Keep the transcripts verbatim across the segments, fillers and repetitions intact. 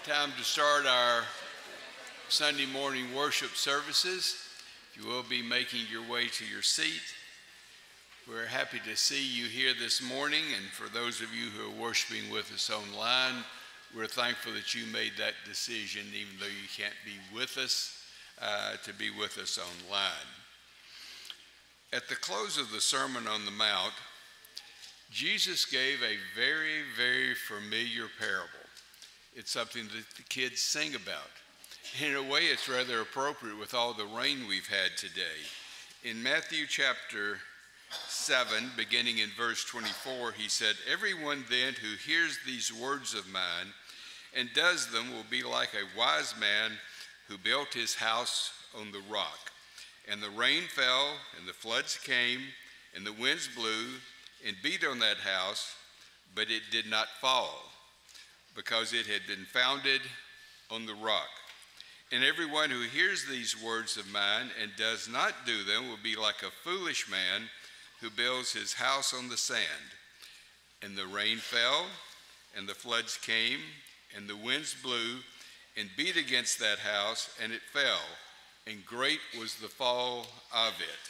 Time to start our Sunday morning worship services. If you will be making your way to your seat, we're happy to see you here this morning, and for those of you who are worshiping with us online, we're thankful that you made that decision, even though you can't be with us, uh, to be with us online. At the close of the Sermon on the Mount, Jesus gave a very, very familiar parable. It's something that the kids sing about. In a way, it's rather appropriate with all the rain we've had today. In Matthew chapter seven, beginning in verse twenty-four, he said, "Everyone then who hears these words of mine and does them will be like a wise man who built his house on the rock. And the rain fell, and the floods came, and the winds blew and beat on that house, but it did not fall, because it had been founded on the rock. And everyone who hears these words of mine and does not do them will be like a foolish man who builds his house on the sand. And the rain fell, and the floods came, and the winds blew and beat against that house, and it fell, and great was the fall of it."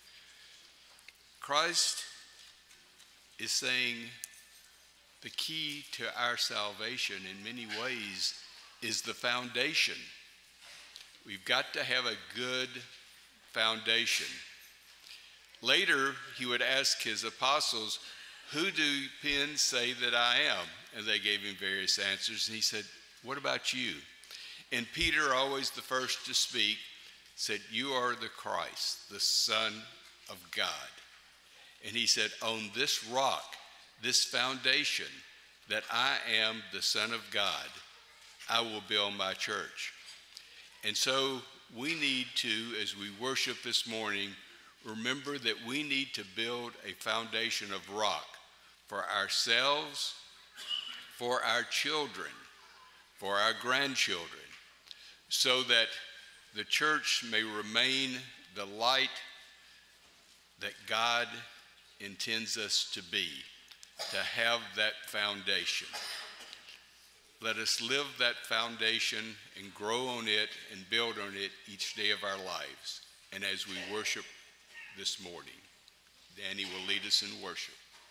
Christ is saying the key to our salvation in many ways is the foundation. We've got to have a good foundation. Later, he would ask his apostles, "Who do men say that I am?" And they gave him various answers. And he said, "What about you?" And Peter, always the first to speak, said, "You are the Christ, the Son of God." And he said, "On this rock, this foundation, that I am the Son of God, I will build my church." And so we need to, as we worship this morning, remember that we need to build a foundation of rock for ourselves, for our children, for our grandchildren, so that the church may remain the light that God intends us to be, to have that foundation. Let us live that foundation and grow on it and build on it each day of our lives. And as we worship this morning, Danny will lead us in worship.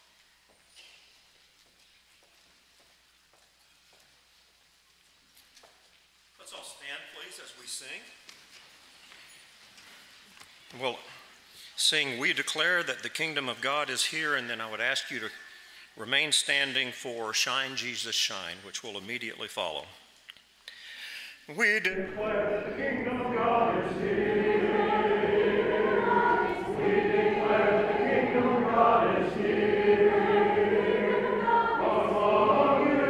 Let's all stand, please, as we sing. We'll sing, "We Declare That the Kingdom of God is Here," and then I would ask you to remain standing for "Shine, Jesus, Shine," which will immediately follow. We declare that the kingdom of God is here. We declare that the kingdom of God is here. Among you,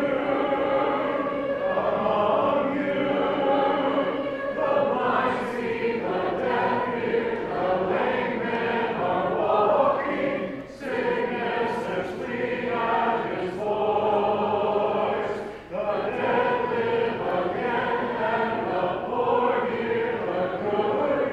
among you, the blind see, the deaf hear, the lame men are walking, sickness and sleep at his voice. The dead live again, and the poor hear the good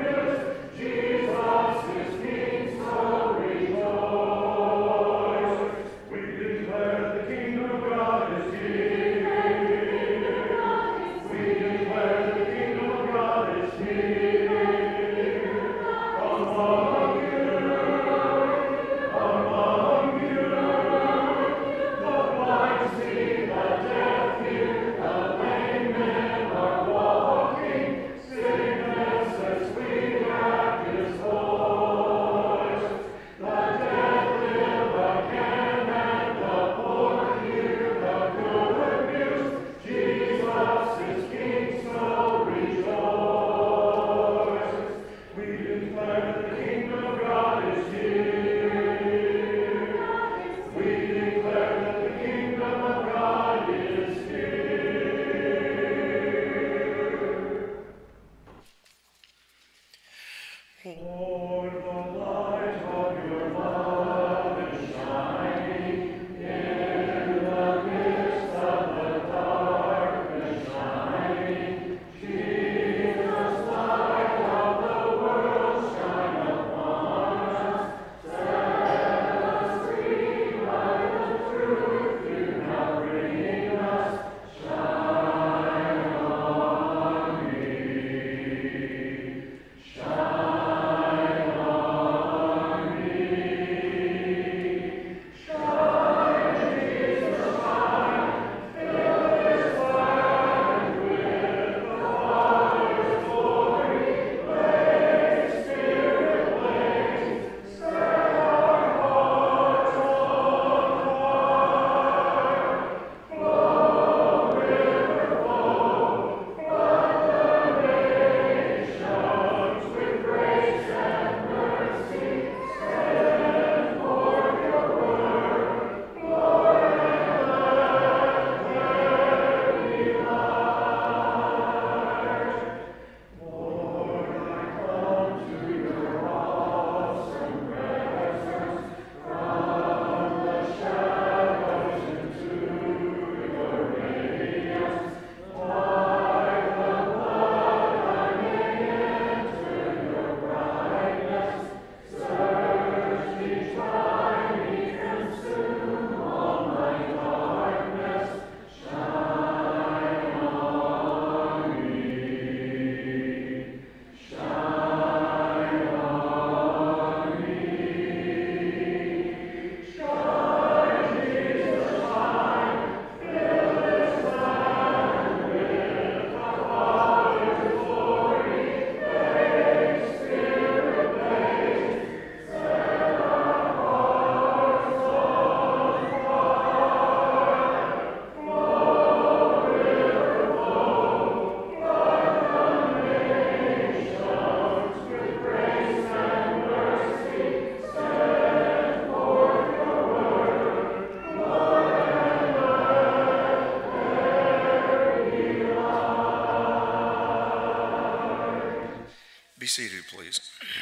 Be seated, please.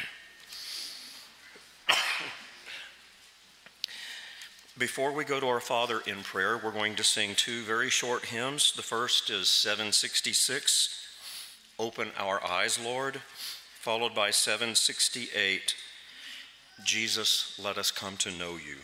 Before we go to our Father in prayer, we're going to sing two very short hymns. The first is seven sixty-six, Open Our Eyes, Lord, followed by seven sixty-eight, Jesus, Let Us Come to Know You.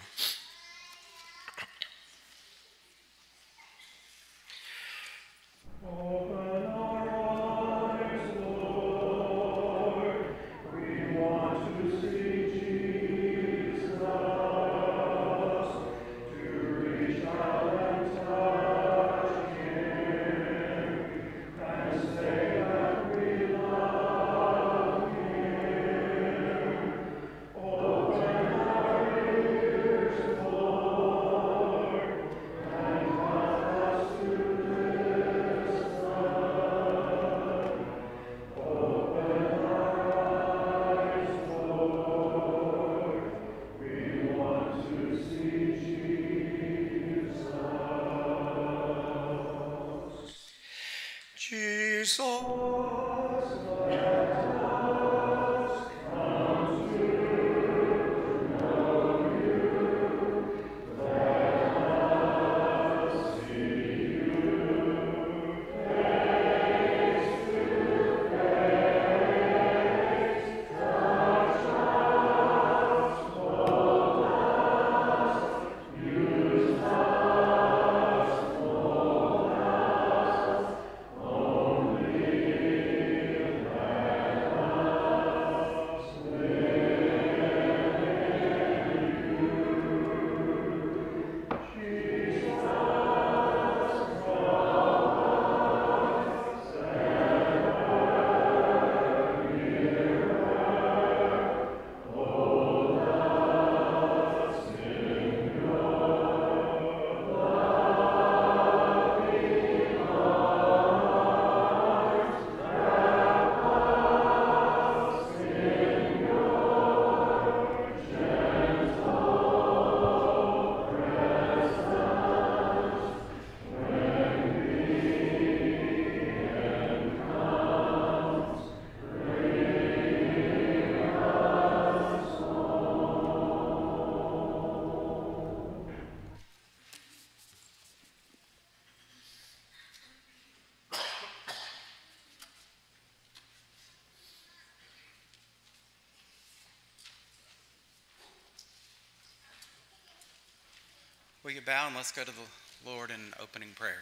Will you bow and let's go to the Lord in opening prayer.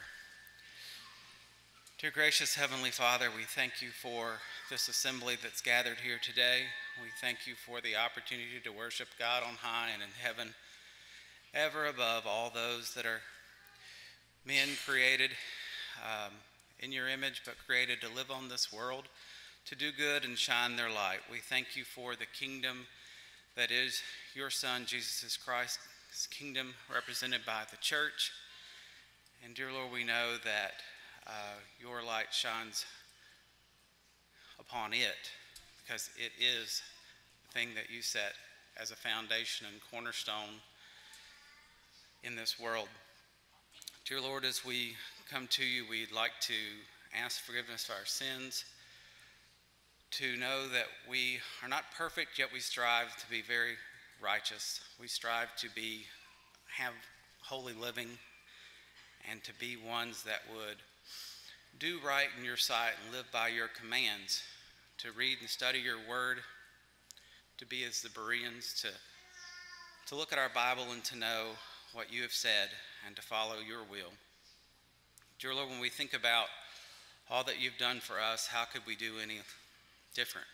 Dear gracious Heavenly Father, we thank you for this assembly that's gathered here today. We thank you for the opportunity to worship God on high and in heaven, ever above all those that are men created um, in your image, but created to live on this world, to do good and shine their light. We thank you for the kingdom that is your Son, Jesus Christ, his kingdom represented by the church. And dear Lord, we know that uh, your light shines upon it because it is the thing that you set as a foundation and cornerstone in this world. Dear Lord, as we come to you, we'd like to ask forgiveness for our sins, to know that we are not perfect, yet we strive to be very righteous. We strive to be, have holy living, and to be ones that would do right in your sight and live by your commands, to read and study your word, to be as the Bereans, to, to look at our Bible and to know what you have said and to follow your will. Dear Lord, when we think about all that you've done for us, how could we do any different?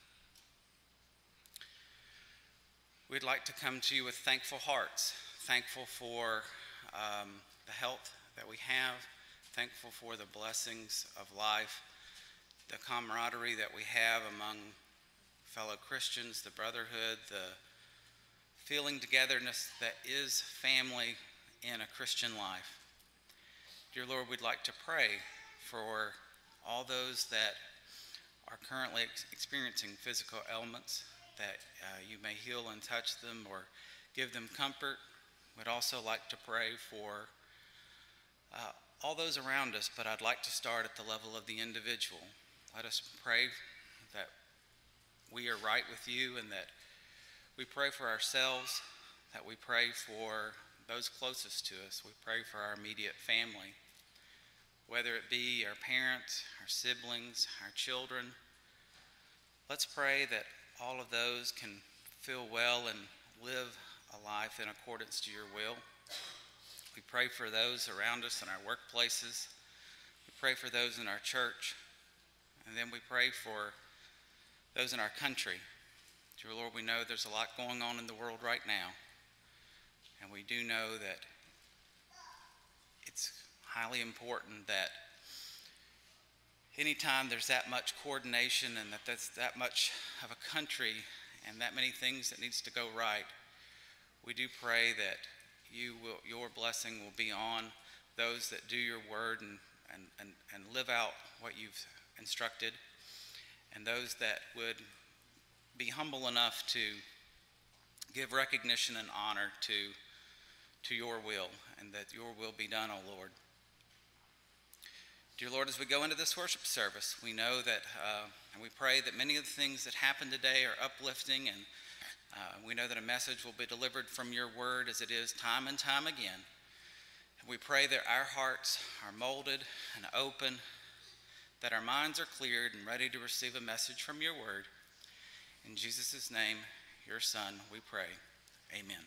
We'd like to come to you with thankful hearts, thankful for um, the health that we have, thankful for the blessings of life, the camaraderie that we have among fellow Christians, the brotherhood, the feeling togetherness that is family in a Christian life. Dear Lord, we'd like to pray for all those that are currently ex- experiencing physical ailments, that uh, you may heal and touch them or give them comfort. We'd also like to pray for uh, all those around us, but I'd like to start at the level of the individual. Let us pray that we are right with you, and that we pray for ourselves, that we pray for those closest to us. We pray for our immediate family, whether it be our parents, our siblings, our children. Let's pray that all of those can feel well and live a life in accordance to your will. We pray for those around us in our workplaces. We pray for those in our church. And then we pray for those in our country. Dear Lord, we know there's a lot going on in the world right now. And we do know that it's highly important that anytime there's that much coordination and that there's that much of a country and that many things that needs to go right, we do pray that you will, your blessing will be on those that do your word and, and, and, and live out what you've instructed, and those that would be humble enough to give recognition and honor to, to your will, and that your will be done, O Lord. Dear Lord, as we go into this worship service, we know that, uh, and we pray that many of the things that happen today are uplifting, and uh, we know that a message will be delivered from your word as it is time and time again. And we pray that our hearts are molded and open, that our minds are cleared and ready to receive a message from your word. In Jesus' name, your Son, we pray. Amen.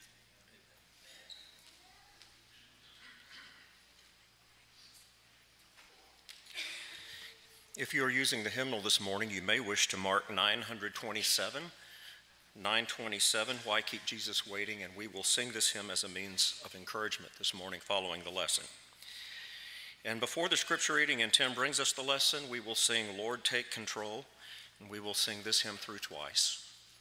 If you are using the hymnal this morning, you may wish to mark nine twenty-seven. nine twenty-seven, Why Keep Jesus Waiting? And we will sing this hymn as a means of encouragement this morning following the lesson. And before the scripture reading and Tim brings us the lesson, we will sing Lord Take Control, and we will sing this hymn through twice.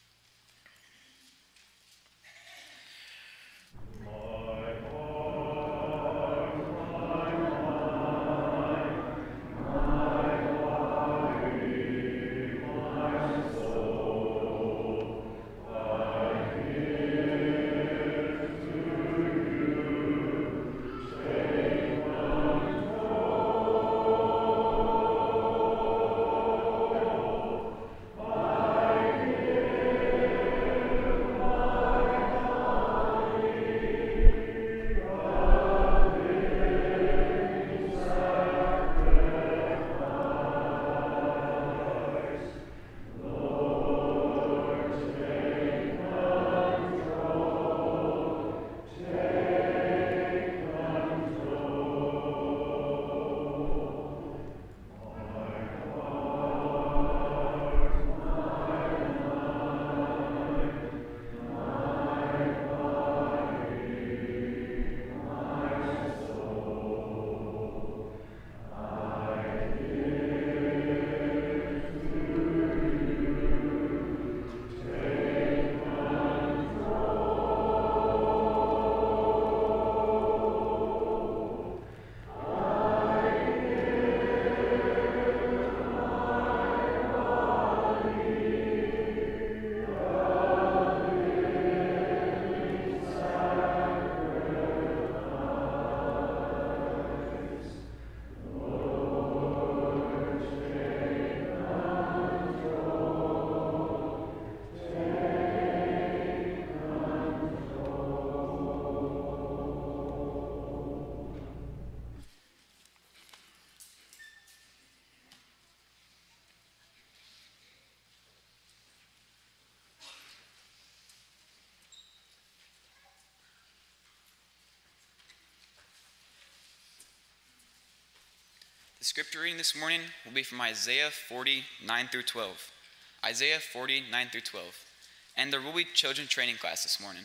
The scripture reading this morning will be from Isaiah forty, nine through twelve. Isaiah forty, nine through twelve. And there will be children training class this morning.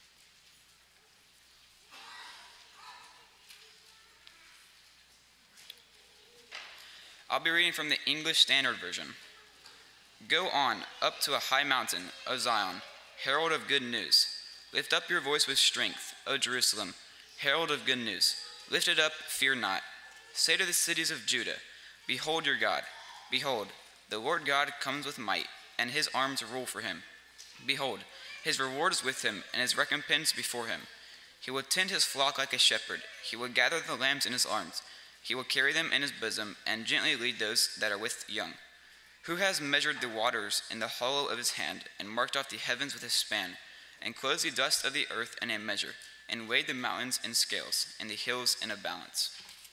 I'll be reading from the English Standard Version. Go on, up to a high mountain, O Zion, herald of good news. Lift up your voice with strength, O Jerusalem, herald of good news. Lift it up, fear not. Say to the cities of Judah, behold your God. Behold, the Lord God comes with might, and his arms rule for him. Behold, his reward is with him, and his recompense before him. He will tend his flock like a shepherd. He will gather the lambs in his arms. He will carry them in his bosom, and gently lead those that are with young. Who has measured the waters in the hollow of his hand, and marked off the heavens with his span, and clothes the dust of the earth in a measure, and weighed the mountains in scales, and the hills in a balance?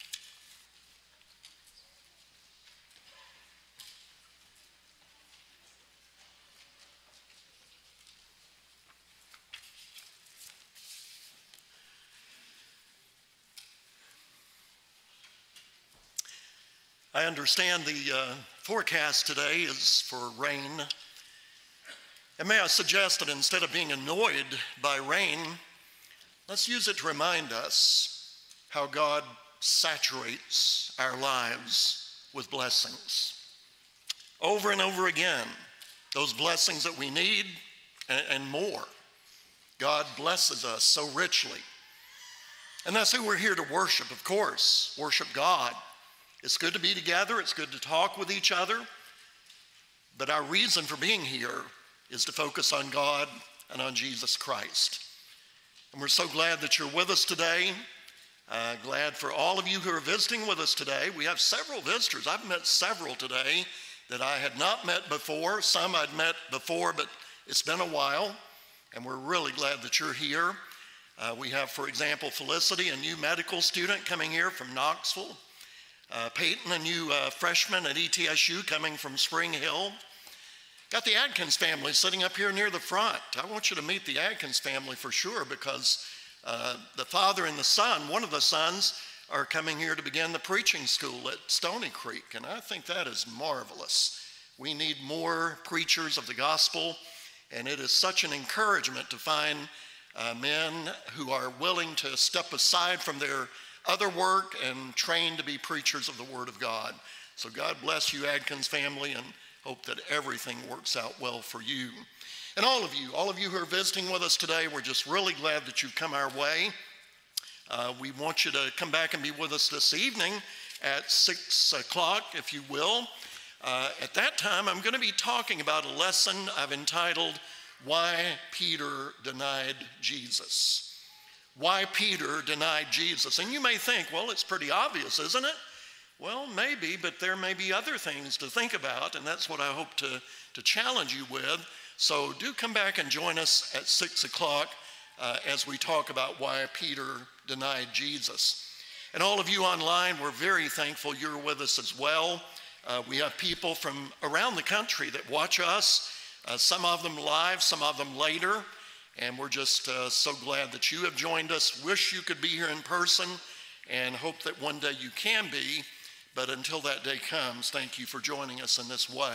I understand the uh, forecast today is for rain. And may I suggest that instead of being annoyed by rain, let's use it to remind us how God saturates our lives with blessings. Over and over again, those blessings that we need and, and more. God blesses us so richly. And that's who we're here to worship, of course, worship God. It's good to be together. It's good to talk with each other. But our reason for being here is to focus on God and on Jesus Christ. And we're so glad that you're with us today. Uh, glad for all of you who are visiting with us today. We have several visitors. I've met several today that I had not met before. Some I'd met before, but it's been a while. And we're really glad that you're here. Uh, we have, for example, Felicity, a new medical student coming here from Knoxville. Uh, Peyton, a new uh, freshman at E T S U coming from Spring Hill. Got the Adkins family sitting up here near the front. I want you to meet the Adkins family for sure, because uh, the father and the son, one of the sons, are coming here to begin the preaching school at Stony Creek, and I think that is marvelous. We need more preachers of the gospel, and it is such an encouragement to find uh, men who are willing to step aside from their other work and trained to be preachers of the Word of God. So God bless you, Adkins family, and hope that everything works out well for you. And all of you, all of you who are visiting with us today, we're just really glad that you've come our way. Uh, we want you to come back and be with us this evening at six o'clock, if you will. Uh, at that time, I'm going to be talking about a lesson I've entitled, Why Peter Denied Jesus. Why Peter denied Jesus. And you may think, well, it's pretty obvious, isn't it? Well, maybe, but there may be other things to think about, and that's what I hope to, to challenge you with. So do come back and join us at six o'clock uh, as we talk about why Peter denied Jesus. And all of you online, we're very thankful you're with us as well. Uh, we have people from around the country that watch us, uh, some of them live, some of them later. And we're just uh, so glad that you have joined us. Wish you could be here in person and hope that one day you can be. But until that day comes, thank you for joining us in this way.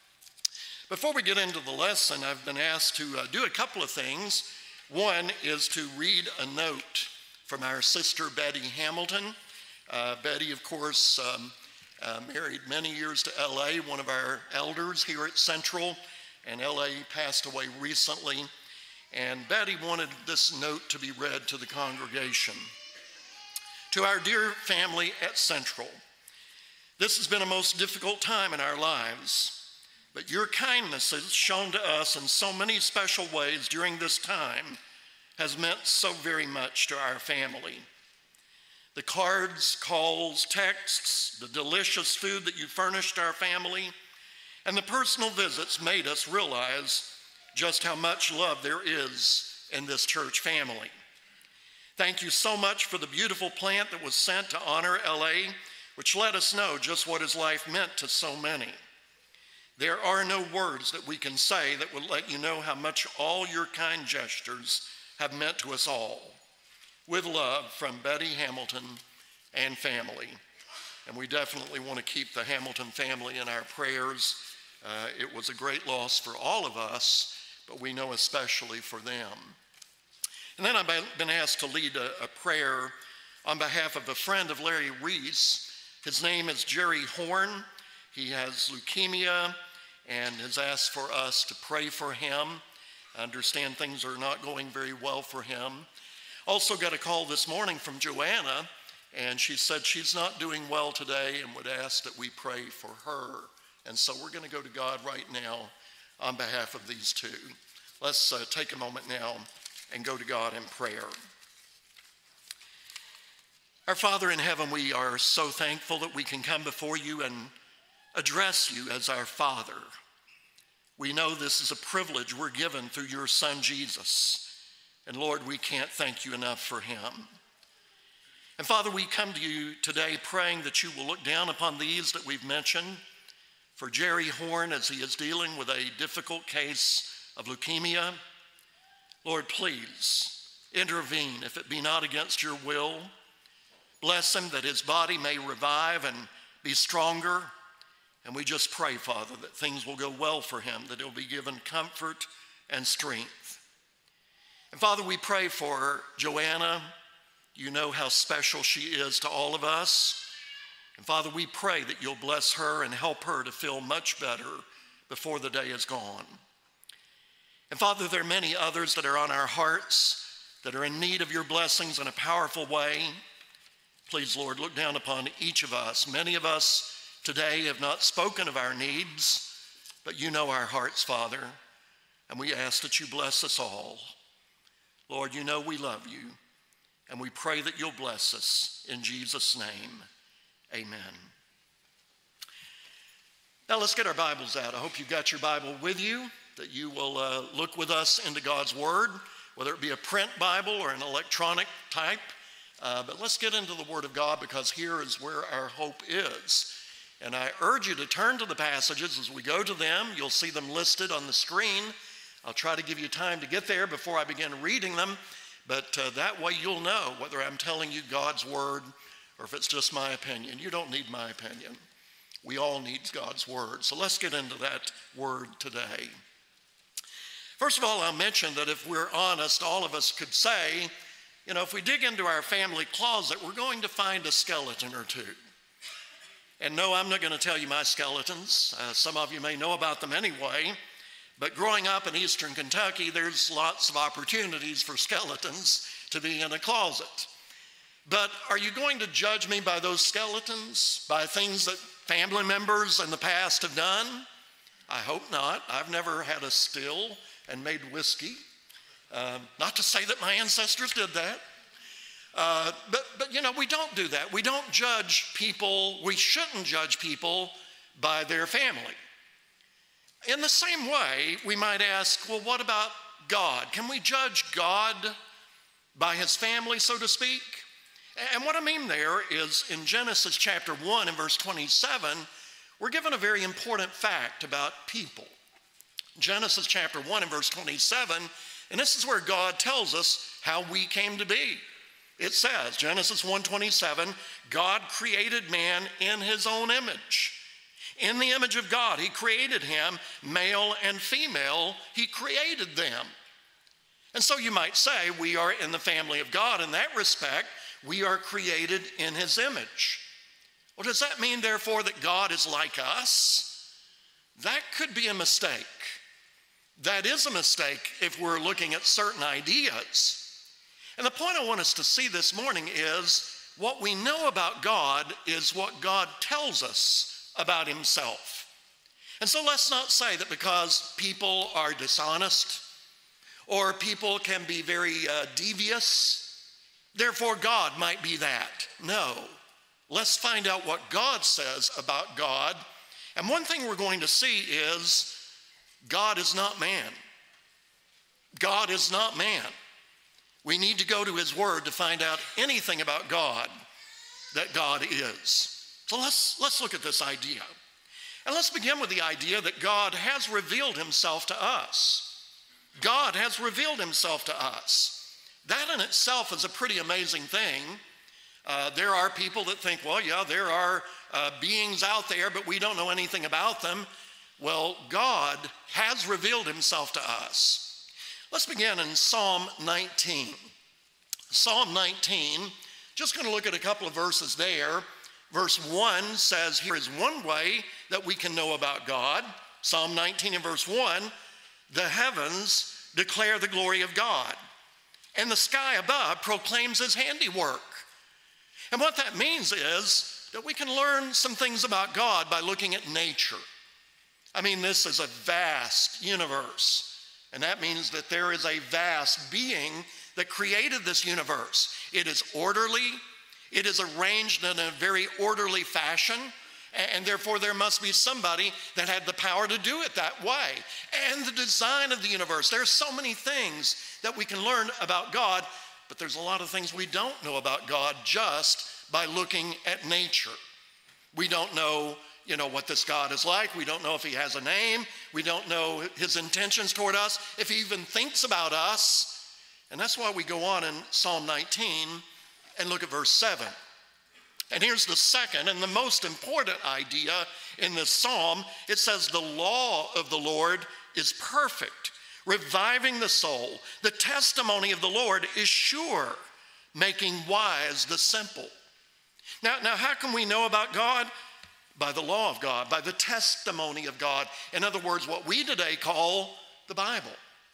Before we get into the lesson, I've been asked to uh, do a couple of things. One is to read a note from our sister Betty Hamilton. Uh, Betty, of course, um, uh, married many years to L A, one of our elders here at Central, and L A passed away recently. And Betty wanted this note to be read to the congregation. To our dear family at Central, this has been a most difficult time in our lives, but your kindnesses shown to us in so many special ways during this time has meant so very much to our family. The cards, calls, texts, the delicious food that you furnished our family, and the personal visits made us realize just how much love there is in this church family. Thank you so much for the beautiful plant that was sent to honor L A, which let us know just what his life meant to so many. There are no words that we can say that would let you know how much all your kind gestures have meant to us all. With love from Betty Hamilton and family. And we definitely want to keep the Hamilton family in our prayers. Uh, it was a great loss for all of us, but we know especially for them. And then I've been asked to lead a, a prayer on behalf of a friend of Larry Reese. His name is Jerry Horn. He has leukemia and has asked for us to pray for him. I understand things are not going very well for him. Also got a call this morning from Joanna, and she said she's not doing well today and would ask that we pray for her. And so we're going to go to God right now on behalf of these two. Let's uh, take a moment now and go to God in prayer. Our Father in heaven, we are so thankful that we can come before you and address you as our Father. We know this is a privilege we're given through your Son, Jesus. And Lord, we can't thank you enough for him. And Father, we come to you today praying that you will look down upon these that we've mentioned. For Jerry Horn, as he is dealing with a difficult case of leukemia, Lord, please intervene if it be not against your will. Bless him that his body may revive and be stronger. And we just pray, Father, that things will go well for him, that he'll be given comfort and strength. And Father, we pray for Joanna. You know how special she is to all of us. And Father, we pray that you'll bless her and help her to feel much better before the day is gone. And Father, there are many others that are on our hearts that are in need of your blessings in a powerful way. Please, Lord, look down upon each of us. Many of us today have not spoken of our needs, but you know our hearts, Father, and we ask that you bless us all. Lord, you know we love you, and we pray that you'll bless us in Jesus' name. Amen. Now let's get our Bibles out. I hope you've got your Bible with you, that you will uh, look with us into God's Word, whether it be a print Bible or an electronic type. Uh, but let's get into the Word of God, because here is where our hope is. And I urge you to turn to the passages as we go to them. You'll see them listed on the screen. I'll try to give you time to get there before I begin reading them, but uh, that way you'll know whether I'm telling you God's Word or if it's just my opinion. You don't need my opinion. We all need God's Word. So let's get into that Word today. First of all, I'll mention that if we're honest, all of us could say, you know, if we dig into our family closet, we're going to find a skeleton or two. And no, I'm not going to tell you my skeletons. Uh, some of you may know about them anyway. But growing up in eastern Kentucky, there's lots of opportunities for skeletons to be in a closet. But are you going to judge me by those skeletons, by things that family members in the past have done? I hope not. I've never had a still and made whiskey. Um, not to say that my ancestors did that. Uh, but, but, you know, we don't do that. We don't judge people. We shouldn't judge people by their family. In the same way, we might ask, well, what about God? Can we judge God by his family, so to speak? And what I mean there is in Genesis chapter one and verse twenty-seven, we're given a very important fact about people. Genesis chapter one and verse twenty-seven, and this is where God tells us how we came to be. It says, Genesis one twenty-seven, God created man in his own image. In the image of God, he created him, male and female, he created them. And so you might say we are in the family of God in that respect. We are created in his image. Well, does that mean, therefore, that God is like us? That could be a mistake. That is a mistake if we're looking at certain ideas. And the point I want us to see this morning is what we know about God is what God tells us about himself. And so let's not say that because people are dishonest or people can be very uh, devious, therefore God might be that. No. Let's find out what God says about God. And one thing we're going to see is God is not man. God is not man. We need to go to his word to find out anything about God that God is. So let's, let's look at this idea. And let's begin with the idea that God has revealed himself to us. God has revealed himself to us. That in itself is a pretty amazing thing. Uh, there are people that think, well, yeah, there are uh, beings out there, but we don't know anything about them. Well, God has revealed himself to us. Let's begin in Psalm nineteen. Psalm nineteen, just going to look at a couple of verses there. Verse one says, here is one way that we can know about God. Psalm nineteen and verse one, the heavens declare the glory of God, and the sky above proclaims his handiwork. And what that means is that we can learn some things about God by looking at nature. I mean, this is a vast universe, and that means that there is a vast being that created this universe. It is orderly. It is arranged in a very orderly fashion. And therefore, there must be somebody that had the power to do it that way. And the design of the universe. There are so many things that we can learn about God, but there's a lot of things we don't know about God just by looking at nature. We don't know, you know, what this God is like. We don't know if he has a name. We don't know his intentions toward us, if he even thinks about us. And that's why we go on in Psalm nineteen and look at verse seven. And here's the second and the most important idea in this psalm. It says, the law of the Lord is perfect, reviving the soul. The testimony of the Lord is sure, making wise the simple. Now, now, how can we know about God? By the law of God, by the testimony of God. In other words, what we today call the Bible.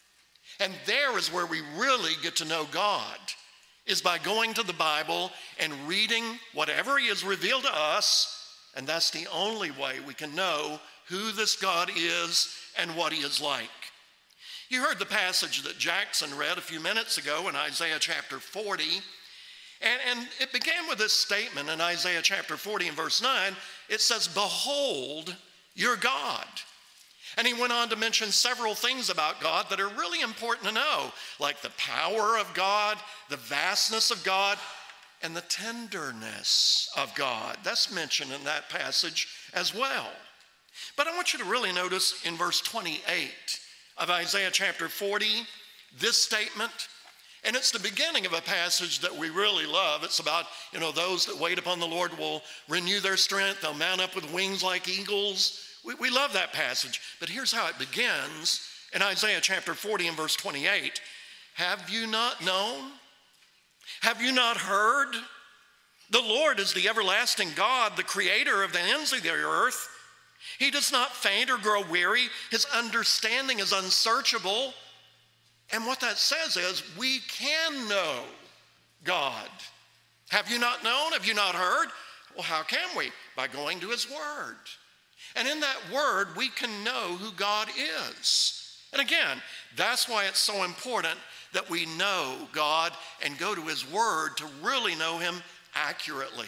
And there is where we really get to know God, is by going to the Bible and reading whatever he has revealed to us, and that's the only way we can know who this God is and what he is like. You heard the passage that Jackson read a few minutes ago in Isaiah chapter forty, and, and it began with this statement in Isaiah chapter forty and verse nine. It says, behold your God. And he went on to mention several things about God that are really important to know, like the power of God, the vastness of God, and the tenderness of God. That's mentioned in that passage as well. But I want you to really notice in verse twenty-eight of Isaiah chapter forty, this statement, and it's the beginning of a passage that we really love. It's about, you know, those that wait upon the Lord will renew their strength. They'll mount up with wings like eagles. We, we love that passage, but here's how it begins in Isaiah chapter forty and verse twenty-eight. Have you not known? Have you not heard? The Lord is the everlasting God, the creator of the ends of the earth. He does not faint or grow weary. His understanding is unsearchable. And what that says is we can know God. Have you not known? Have you not heard? Well, how can we? By going to his word. And in that word, we can know who God is. And again, that's why it's so important that we know God and go to his word to really know him accurately.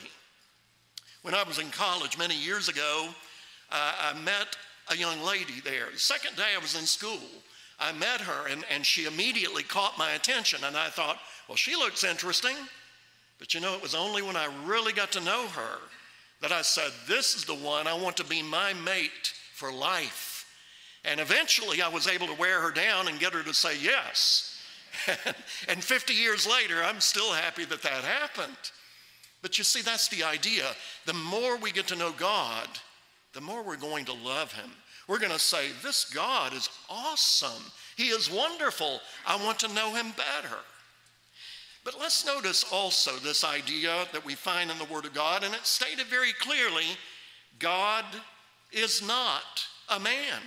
When I was in college many years ago, uh, I met a young lady there. The second day I was in school, I met her, and, and she immediately caught my attention. And I thought, well, she looks interesting. But you know, it was only when I really got to know her that I said, this is the one I want to be my mate for life. And eventually I was able to wear her down and get her to say yes. And fifty years later, I'm still happy that that happened. But you see, that's the idea. The more we get to know God, the more we're going to love him. We're going to say, this God is awesome. He is wonderful. I want to know him better. But let's notice also this idea that we find in the Word of God, and it's stated very clearly, God is not a man.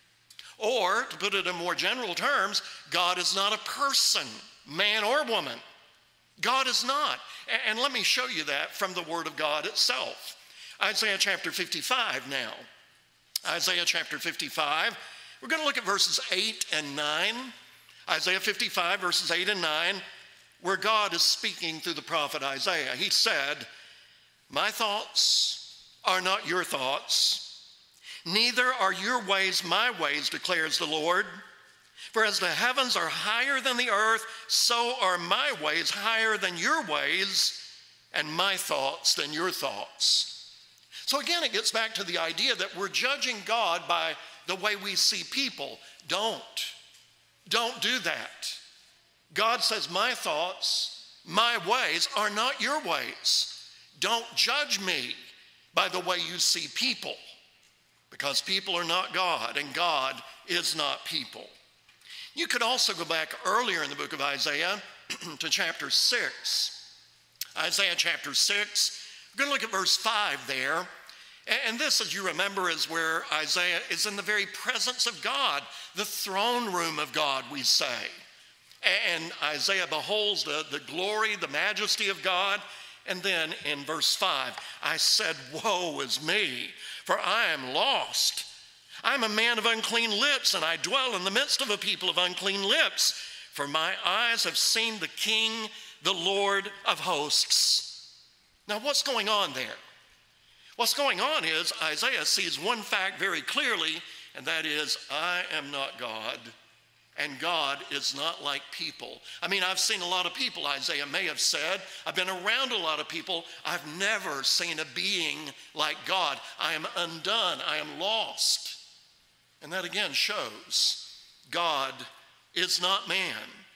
Or, to put it in more general terms, God is not a person, man or woman. God is not. And let me show you that from the Word of God itself. Isaiah chapter fifty-five now. Isaiah chapter fifty-five. We're going to look at verses eight and nine. Isaiah fifty-five, verses eight and nine. Where God is speaking through the prophet Isaiah. He said, my thoughts are not your thoughts, neither are your ways my ways, declares the Lord. For as the heavens are higher than the earth, so are my ways higher than your ways, and my thoughts than your thoughts. So again, it gets back to the idea that we're judging God by the way we see people. Don't. Don't do that. God says, my thoughts, my ways are not your ways. Don't judge me by the way you see people, because people are not God, and God is not people. You could also go back earlier in the book of Isaiah to chapter six. Isaiah chapter six, we're going to look at verse five there. And this, as you remember, is where Isaiah is in the very presence of God, the throne room of God, we say. And Isaiah beholds the, the glory, the majesty of God. And then in verse five, I said, woe is me, for I am lost. I'm a man of unclean lips, and I dwell in the midst of a people of unclean lips. For my eyes have seen the King, the Lord of hosts. Now, what's going on there? What's going on is Isaiah sees one fact very clearly, and that is, I am not God, and God is not like people. I mean, I've seen a lot of people, Isaiah may have said. I've been around a lot of people. I've never seen a being like God. I am undone. I am lost. And that again shows God is not man.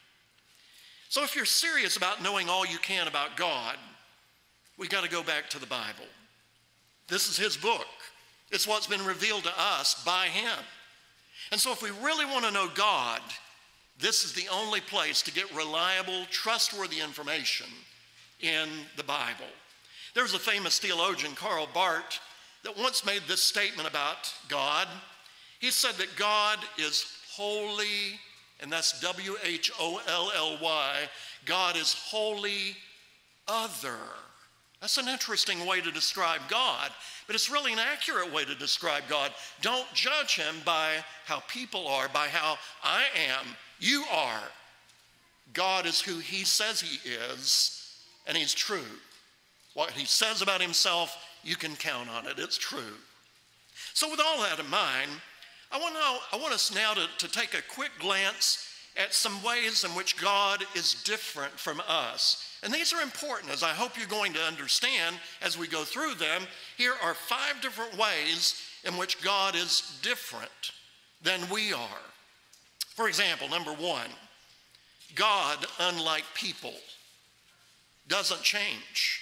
So if you're serious about knowing all you can about God, we got to go back to the Bible. This is his book. It's what's been revealed to us by him. And so if we really want to know God, this is the only place to get reliable, trustworthy information in the Bible. There's a famous theologian, Karl Barth, that once made this statement about God. He said that God is holy, and that's W H O L L Y. God is holy other. That's an interesting way to describe God, but it's really an accurate way to describe God. Don't judge him by how people are, by how I am. You are. God is who he says he is, and he's true. What he says about himself, you can count on it. It's true. So with all that in mind, I want, now, I want us now to, to take a quick glance at some ways in which God is different from us. And these are important, as I hope you're going to understand as we go through them. Here are five different ways in which God is different than we are. For example, number one, God, unlike people, doesn't change.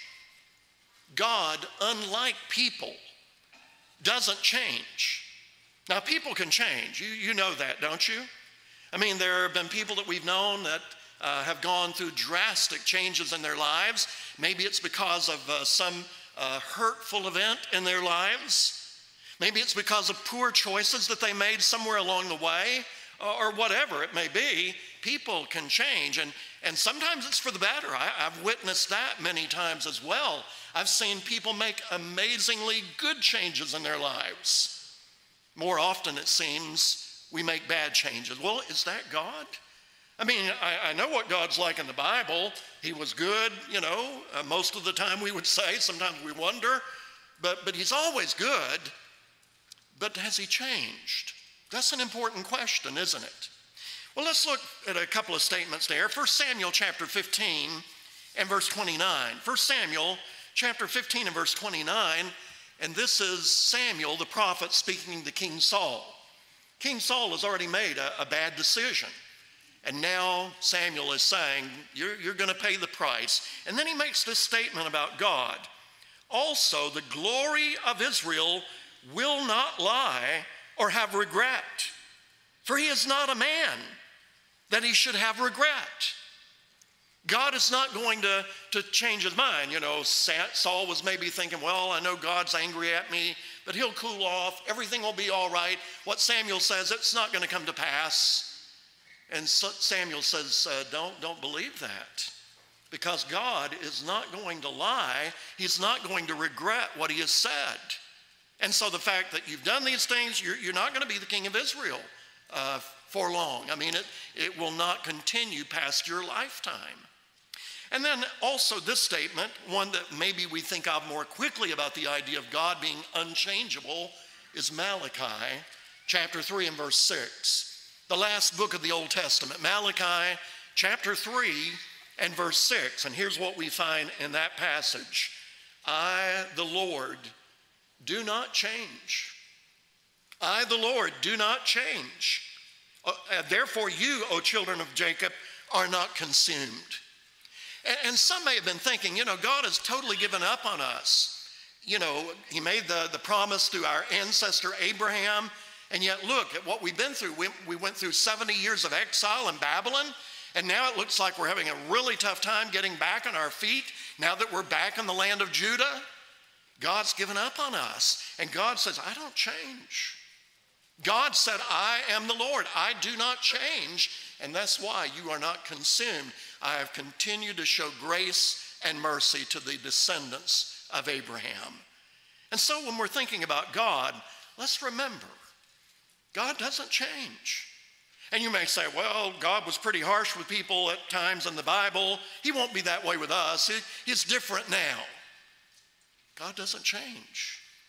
God, unlike people, doesn't change. Now, people can change. You, you know that, don't you? I mean, there have been people that we've known that uh, have gone through drastic changes in their lives. Maybe it's because of uh, some uh, hurtful event in their lives. Maybe it's because of poor choices that they made somewhere along the way, or, or whatever it may be. People can change, and, and sometimes it's for the better. I, I've witnessed that many times as well. I've seen people make amazingly good changes in their lives. More often, it seems, we make bad changes. Well, is that God? I mean, I, I know what God's like in the Bible. He was good, you know, uh, most of the time we would say. Sometimes we wonder, but, but he's always good. But has he changed? That's an important question, isn't it? Well, let's look at a couple of statements there. First Samuel chapter fifteen and verse twenty-nine. First Samuel chapter fifteen and verse twenty-nine, and this is Samuel the prophet speaking to King Saul. King Saul has already made a, a bad decision. And now Samuel is saying, you're, you're going to pay the price. And then he makes this statement about God. Also, the glory of Israel will not lie or have regret. For he is not a man that he should have regret. God is not going to, to change his mind. You know, Saul was maybe thinking, well, I know God's angry at me, but he'll cool off. Everything will be all right. What Samuel says, it's not going to come to pass. And Samuel says, uh, don't, don't believe that. Because God is not going to lie. He's not going to regret what he has said. And so the fact that you've done these things, you're, you're not going to be the king of Israel uh, for long. I mean, it, it will not continue past your lifetime. And then also this statement, one that maybe we think of more quickly about the idea of God being unchangeable, is Malachi chapter three and verse six. The last book of the Old Testament, Malachi chapter three and verse six. And here's what we find in that passage. I, the Lord, do not change. I, the Lord, do not change. Uh, therefore you, O children of Jacob, are not consumed. And, and some may have been thinking, you know, God has totally given up on us. You know, he made the, the promise through our ancestor Abraham. And yet look at what we've been through. We, we went through seventy years of exile in Babylon. And now it looks like we're having a really tough time getting back on our feet. Now that we're back in the land of Judah, God's given up on us. And God says, I don't change. God said, I am the Lord. I do not change. And that's why you are not consumed. I have continued to show grace and mercy to the descendants of Abraham. And so when we're thinking about God, let's remember, God doesn't change. And you may say, well, God was pretty harsh with people at times in the Bible. He won't be that way with us. He, he's different now. God doesn't change.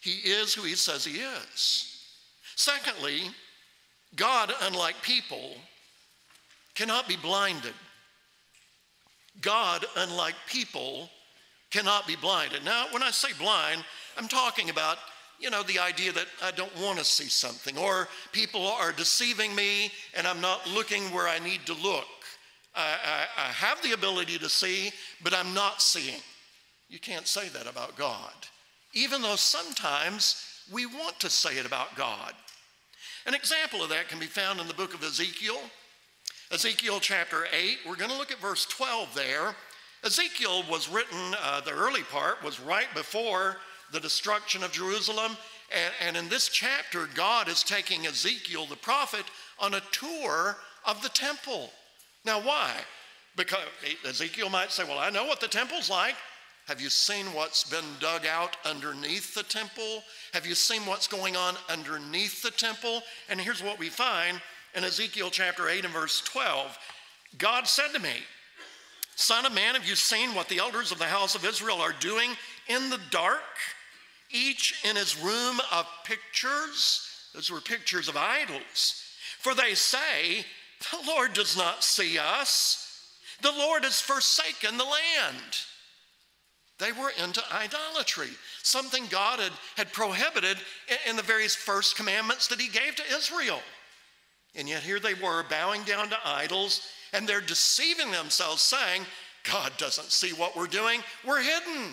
He is who he says he is. Secondly, God, unlike people, cannot be blinded. God, unlike people, cannot be blinded. Now, when I say blind, I'm talking about, you know, the idea that I don't want to see something, or people are deceiving me and I'm not looking where I need to look. I, I, I have the ability to see, but I'm not seeing. You can't say that about God, even though sometimes we want to say it about God. An example of that can be found in the book of Ezekiel. Ezekiel chapter eight, we're going to look at verse twelve there. Ezekiel was written, uh, the early part was right before the destruction of Jerusalem. And, and in this chapter, God is taking Ezekiel the prophet on a tour of the temple. Now, why? Because Ezekiel might say, well, I know what the temple's like. Have you seen what's been dug out underneath the temple? Have you seen what's going on underneath the temple? And here's what we find in Ezekiel chapter eight and verse twelve. God said to me, Son of man, have you seen what the elders of the house of Israel are doing in the dark? Each in his room of pictures. Those were pictures of idols. For they say, the Lord does not see us. The Lord has forsaken the land. They were into idolatry, something God had, had prohibited in, in the very first commandments that he gave to Israel. And yet here they were bowing down to idols, and they're deceiving themselves saying, God doesn't see what we're doing. We're hidden.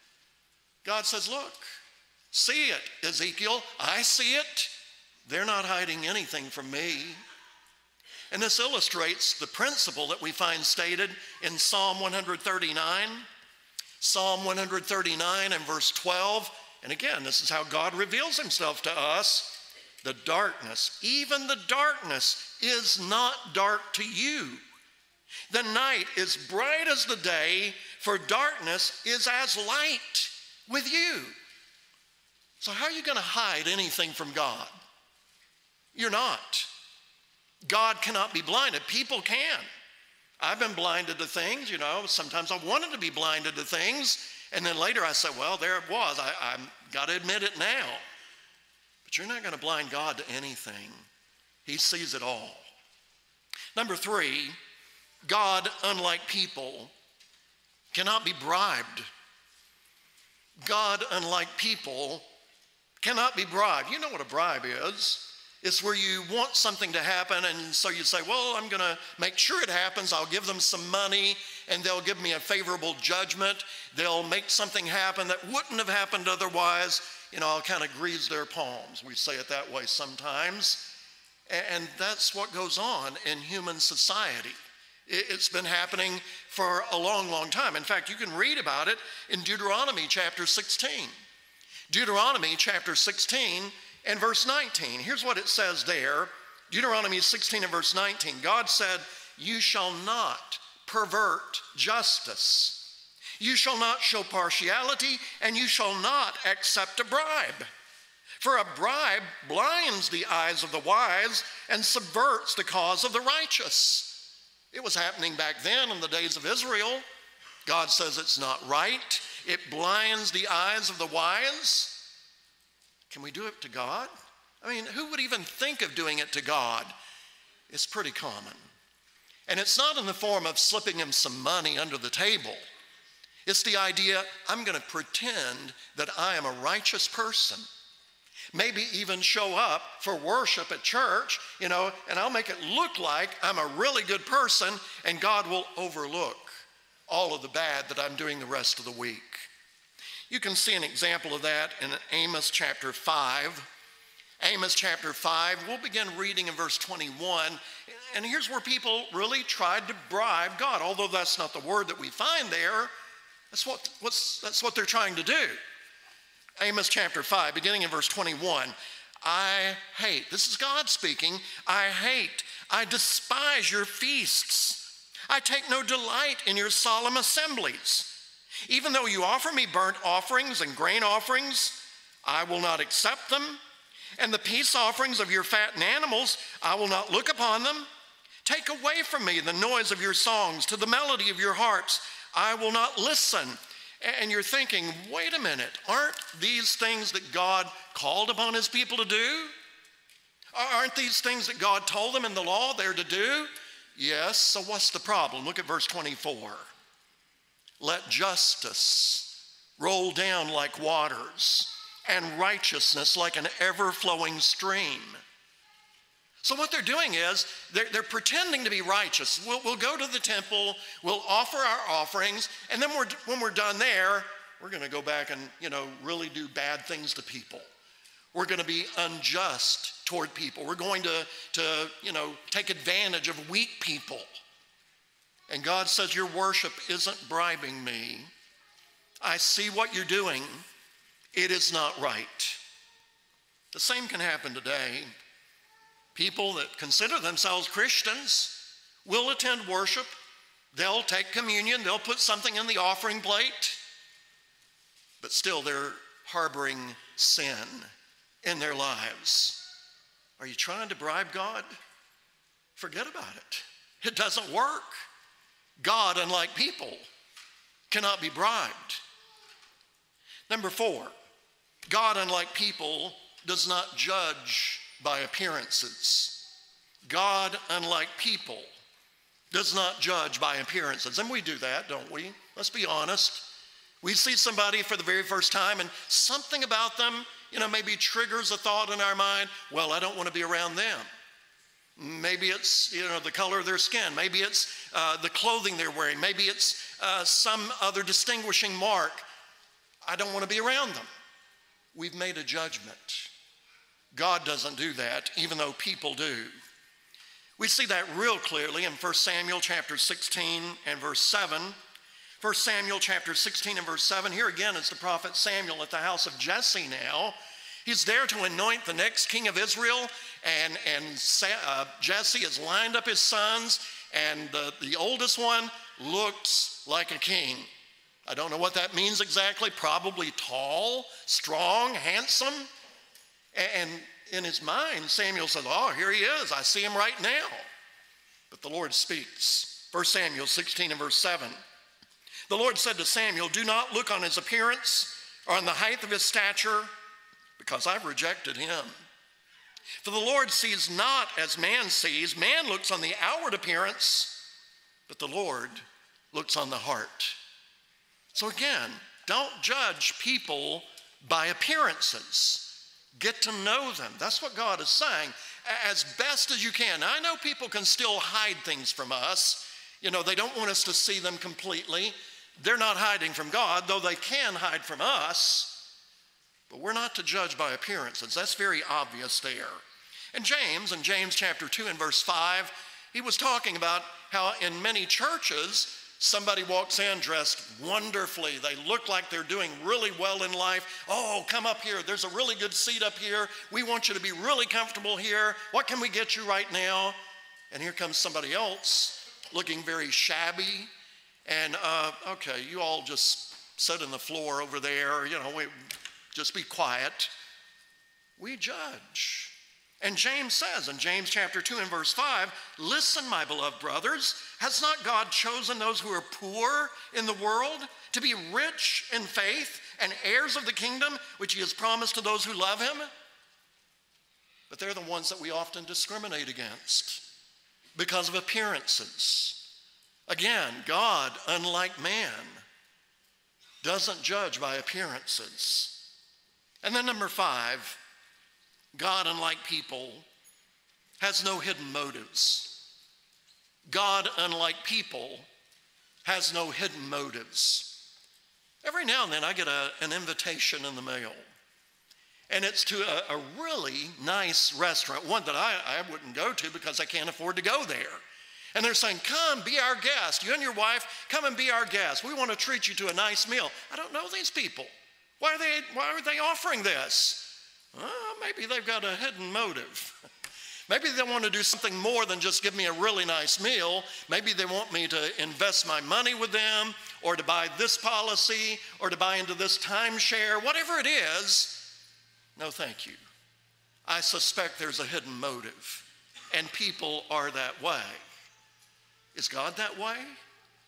God says, look, see it, Ezekiel. I see it. They're not hiding anything from me. And this illustrates the principle that we find stated in Psalm one thirty-nine. Psalm one thirty-nine and verse twelve. And again, this is how God reveals himself to us. The darkness, even the darkness is not dark to you. The night is bright as the day, for darkness is as light with you. So how are you going to hide anything from God? You're not. God cannot be blinded. People can. I've been blinded to things, you know. Sometimes I wanted to be blinded to things, and then later I said, well, there it was. I, I've got to admit it now. But you're not going to blind God to anything. He sees it all. Number three, God, unlike people, cannot be bribed. God, unlike people, cannot be bribed. You know what a bribe is. It's where you want something to happen, and so you say, well, I'm going to make sure it happens. I'll give them some money, and they'll give me a favorable judgment. They'll make something happen that wouldn't have happened otherwise. You know, I'll kind of grease their palms. We say it that way sometimes. And that's what goes on in human society. It's been happening for a long, long time. In fact, you can read about it in Deuteronomy chapter sixteen. Deuteronomy chapter sixteen and verse nineteen. Here's what it says there. Deuteronomy sixteen and verse nineteen. God said, you shall not pervert justice. You shall not show partiality, and you shall not accept a bribe. For a bribe blinds the eyes of the wise and subverts the cause of the righteous. It was happening back then in the days of Israel. God says it's not right. It blinds the eyes of the wise. Can we do it to God? I mean, who would even think of doing it to God? It's pretty common. And it's not in the form of slipping him some money under the table. It's the idea, I'm going to pretend that I am a righteous person. Maybe even show up for worship at church, you know, and I'll make it look like I'm a really good person, and God will overlook all of the bad that I'm doing the rest of the week. You can see an example of that in Amos chapter five. Amos chapter five, we'll begin reading in verse twenty-one. And here's where people really tried to bribe God. Although that's not the word that we find there, that's what, what's, that's what they're trying to do. Amos chapter five, beginning in verse twenty-one. I hate, this is God speaking, I hate, I despise your feasts. I take no delight in your solemn assemblies. Even though you offer me burnt offerings and grain offerings, I will not accept them. And the peace offerings of your fattened animals, I will not look upon them. Take away from me the noise of your songs. To the melody of your harps, I will not listen. And you're thinking, wait a minute, aren't these things that God called upon his people to do? Aren't these things that God told them in the law they're to do? Yes, so what's the problem? Look at verse twenty-four. Let justice roll down like waters, and righteousness like an ever-flowing stream. So what they're doing is they're, they're pretending to be righteous. We'll, we'll go to the temple, we'll offer our offerings, and then we're, when we're done there, we're going to go back and, you know, really do bad things to people. We're going to be unjust toward people. We're going to, to, you know, take advantage of weak people. And God says, your worship isn't bribing me. I see what you're doing. It is not right. The same can happen today. People that consider themselves Christians will attend worship. They'll take communion. They'll put something in the offering plate. But still they're harboring sin in their lives. Are you trying to bribe God? Forget about it. It doesn't work. God, unlike people, cannot be bribed. Number four, God, unlike people, does not judge by appearances. God, unlike people, does not judge by appearances. And we do that, don't we? Let's be honest. We see somebody for the very first time and something about them, you know, maybe triggers a thought in our mind, well, I don't want to be around them. Maybe it's, you know, the color of their skin. Maybe it's uh, the clothing they're wearing. Maybe it's uh, some other distinguishing mark. I don't want to be around them. We've made a judgment. God doesn't do that, even though people do. We see that real clearly in First Samuel chapter sixteen and verse seven. First Samuel chapter sixteen and verse seven. Here again is the prophet Samuel at the house of Jesse now. He's there to anoint the next king of Israel, and, and uh, Jesse has lined up his sons, and the, the oldest one looks like a king. I don't know what that means exactly. Probably tall, strong, handsome. And in his mind, Samuel says, oh, here he is. I see him right now. But the Lord speaks. First Samuel sixteen and verse seven. The Lord said to Samuel, do not look on his appearance or on the height of his stature, because I've rejected him. For the Lord sees not as man sees. Man looks on the outward appearance, but the Lord looks on the heart. So again, don't judge people by appearances. Get to know them. That's what God is saying. As best as you can. Now, I know people can still hide things from us. You know, they don't want us to see them completely. They're not hiding from God, though they can hide from us. But we're not to judge by appearances. That's very obvious there. And James, in James chapter two and verse five, he was talking about how in many churches, somebody walks in dressed wonderfully. They look like they're doing really well in life. Oh, come up here. There's a really good seat up here. We want you to be really comfortable here. What can we get you right now? And here comes somebody else looking very shabby. And, uh, okay, you all just sit on the floor over there. You know, we, just be quiet. We judge. And James says in James chapter two and verse five, listen, my beloved brothers, has not God chosen those who are poor in the world to be rich in faith and heirs of the kingdom which he has promised to those who love him? But they're the ones that we often discriminate against because of appearances. Again, God, unlike man, doesn't judge by appearances. And then number five, God, unlike people, has no hidden motives. God, unlike people, has no hidden motives. Every now and then I get a, an invitation in the mail, and it's to a, a really nice restaurant, one that I, I wouldn't go to because I can't afford to go there. And they're saying, come, be our guest. You and your wife, come and be our guest. We want to treat you to a nice meal. I don't know these people. Why are they, why are they offering this? Well, maybe they've got a hidden motive. Maybe they want to do something more than just give me a really nice meal. Maybe they want me to invest my money with them, or to buy this policy, or to buy into this timeshare, whatever it is. No, thank you. I suspect there's a hidden motive, and people are that way. Is God that way?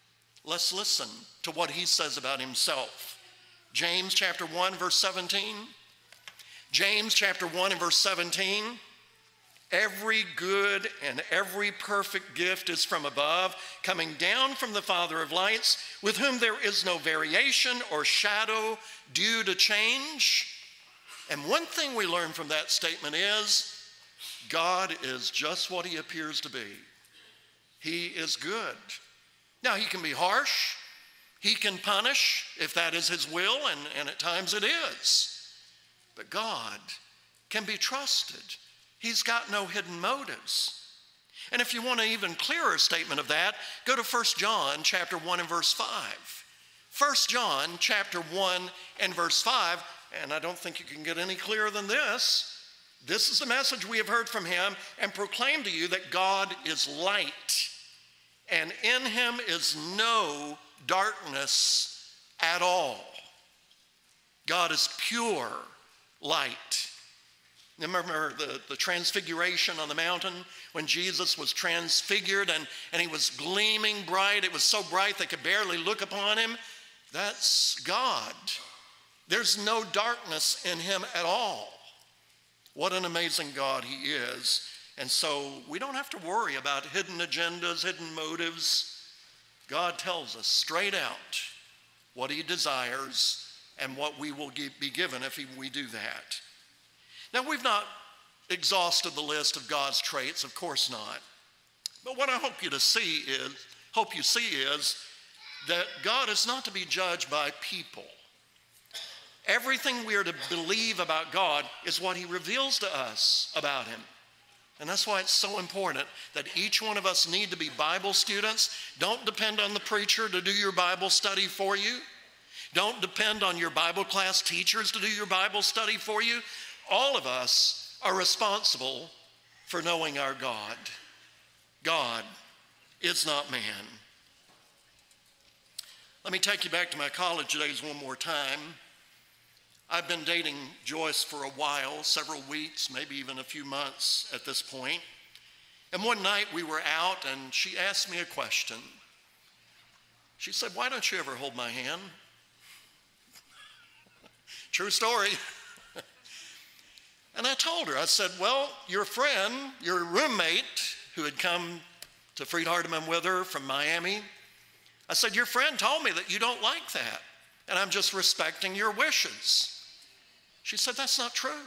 Let's listen to what he says about himself. James chapter one, verse seventeen. James chapter one and verse seventeen. Every good and every perfect gift is from above, coming down from the Father of lights, with whom there is no variation or shadow due to change. And one thing we learn from that statement is God is just what he appears to be. He is good. Now, he can be harsh. He can punish if that is his will, and, and at times it is. But God can be trusted. He's got no hidden motives. And if you want an even clearer statement of that, go to First John chapter one and verse five. First John chapter one and verse five, and I don't think you can get any clearer than this. This is the message we have heard from him and proclaim to you that God is light, and in him is no darkness at all. God is pure light. Remember the, the transfiguration on the mountain when Jesus was transfigured and, and he was gleaming bright. It was so bright they could barely look upon him. That's God. There's no darkness in him at all. What an amazing God he is. And so we don't have to worry about hidden agendas, hidden motives. God tells us straight out what he desires and what we will be given if we do that. Now, we've not exhausted the list of God's traits, of course not. But what I hope you to see is, hope you see is that God is not to be judged by people. Everything we are to believe about God is what he reveals to us about him. And that's why it's so important that each one of us need to be Bible students. Don't depend on the preacher to do your Bible study for you. Don't depend on your Bible class teachers to do your Bible study for you. All of us are responsible for knowing our God. God is not man. Let me take you back to my college days one more time. I've been dating Joyce for a while, several weeks, maybe even a few months at this point. And one night we were out and she asked me a question. She said, "Why don't you ever hold my hand?" True story. And I told her, I said, well, your friend, your roommate who had come to Freed-Hardeman with her from Miami, I said, your friend told me that you don't like that, and I'm just respecting your wishes. She said, that's not true.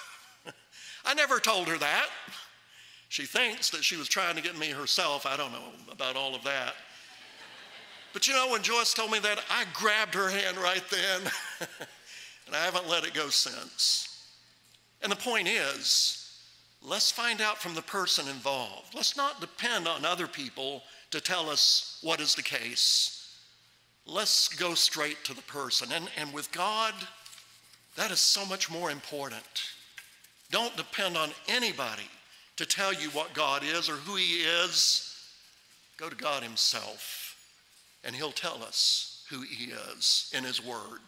I never told her that. She thinks that she was trying to get me herself. I don't know about all of that. But you know, when Joyce told me that, I grabbed her hand right then, and I haven't let it go since. And the point is, let's find out from the person involved. Let's not depend on other people to tell us what is the case. Let's go straight to the person. And, and with God, that is so much more important. Don't depend on anybody to tell you what God is or who he is. Go to God himself, and he'll tell us who he is in his word.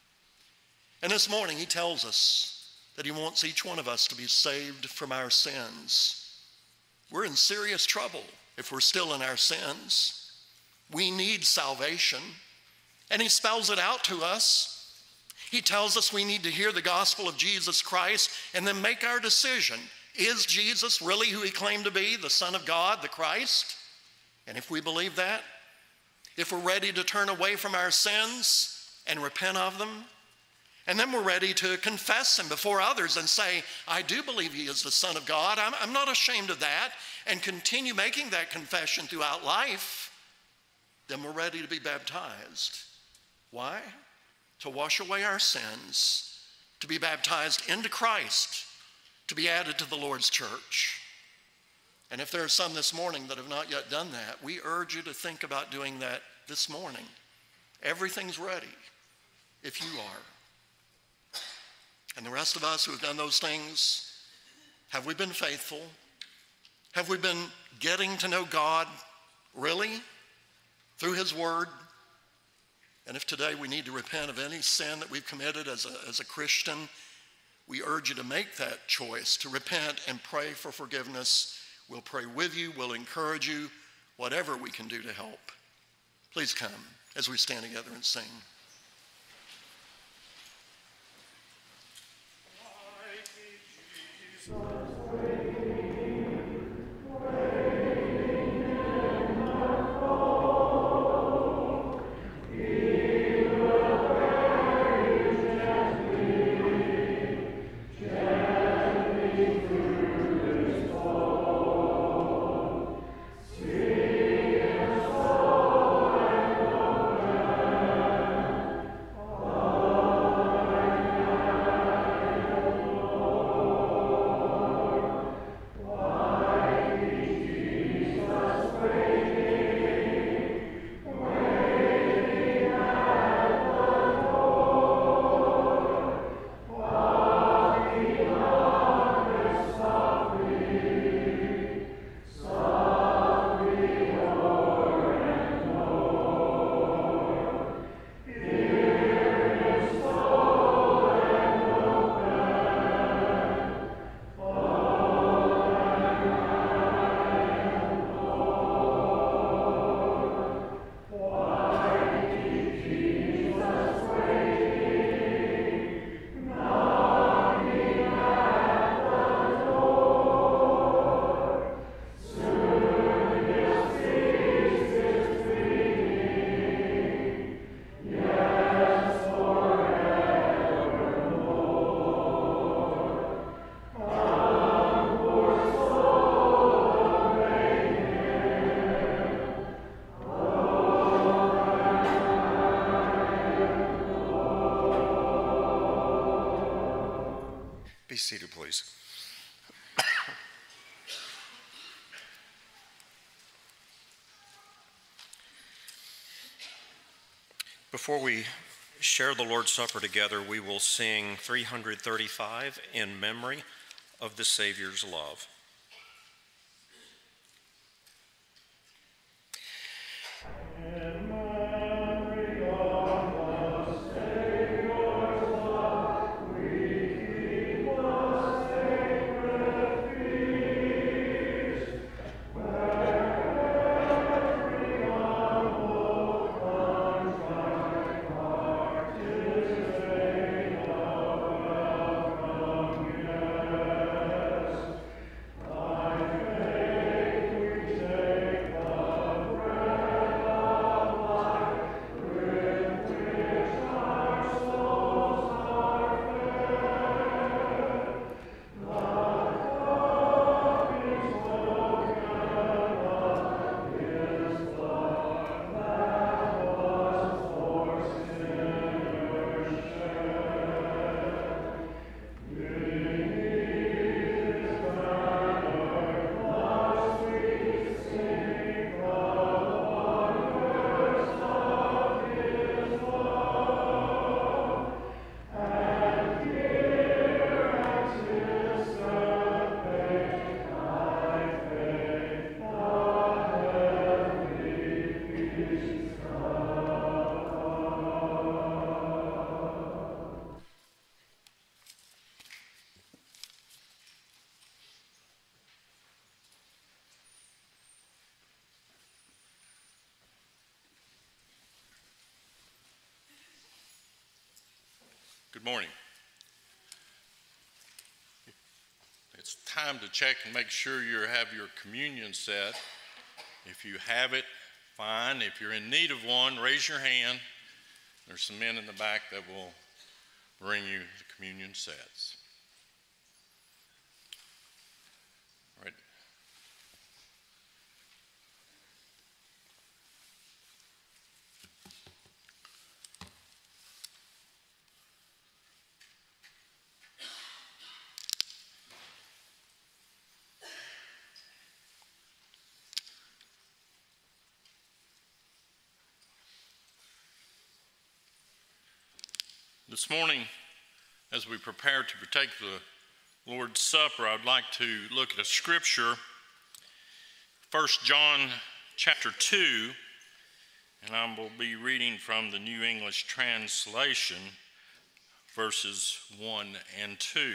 And this morning he tells us that he wants each one of us to be saved from our sins. We're in serious trouble if we're still in our sins. We need salvation, and he spells it out to us. He tells us we need to hear the gospel of Jesus Christ and then make our decision. Is Jesus really who he claimed to be, the Son of God, the Christ? And if we believe that, if we're ready to turn away from our sins and repent of them, and then we're ready to confess him before others and say, I do believe he is the Son of God. I'm, I'm not ashamed of that, and continue making that confession throughout life, then we're ready to be baptized. Why? To wash away our sins, to be baptized into Christ, to be added to the Lord's church. And if there are some this morning that have not yet done that, we urge you to think about doing that this morning. Everything's ready if you are. And the rest of us who have done those things, have we been faithful? Have we been getting to know God really through his word? And if today we need to repent of any sin that we've committed as a, as a Christian, we urge you to make that choice, to repent and pray for forgiveness. We'll pray with you, we'll encourage you, whatever we can do to help. Please come as we stand together and sing. Be seated, please. Before we share the Lord's Supper together, we will sing three hundred thirty-five in memory of the Savior's love. Good morning. It's time to check and make sure you have your communion set. If you have it, fine. If you're in need of one, raise your hand. There's some men in the back that will bring you the communion sets. All right. This morning, as we prepare to partake the Lord's Supper, I'd like to look at a scripture, First John chapter two, and I will be reading from the New English Translation, verses one and two.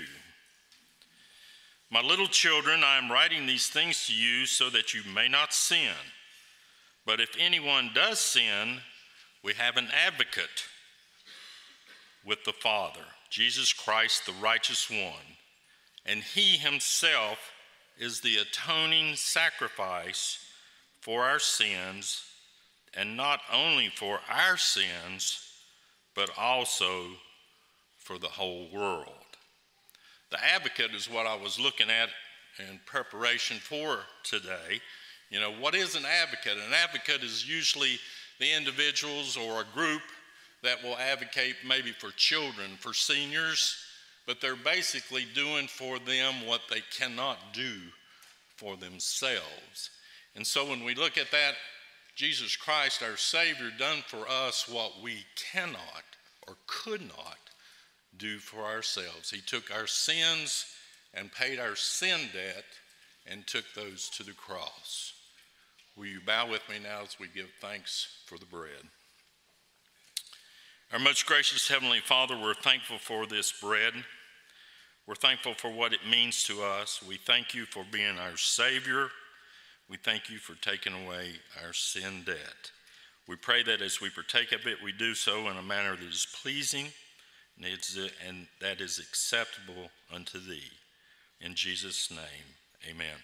My little children, I am writing these things to you so that you may not sin. But if anyone does sin, we have an advocate with the Father, Jesus Christ, the righteous one. And he himself is the atoning sacrifice for our sins, and not only for our sins, but also for the whole world. The advocate is what I was looking at in preparation for today. You know, what is an advocate? An advocate is usually the individuals or a group that will advocate maybe for children, for seniors, but they're basically doing for them what they cannot do for themselves. And so when we look at that, Jesus Christ, our Savior, done for us what we cannot or could not do for ourselves. He took our sins and paid our sin debt and took those to the cross. Will you bow with me now as we give thanks for the bread? Our most gracious Heavenly Father, we're thankful for this bread. We're thankful for what it means to us. We thank you for being our Savior. We thank you for taking away our sin debt. We pray that as we partake of it, we do so in a manner that is pleasing and that is acceptable unto thee. In Jesus' name, amen.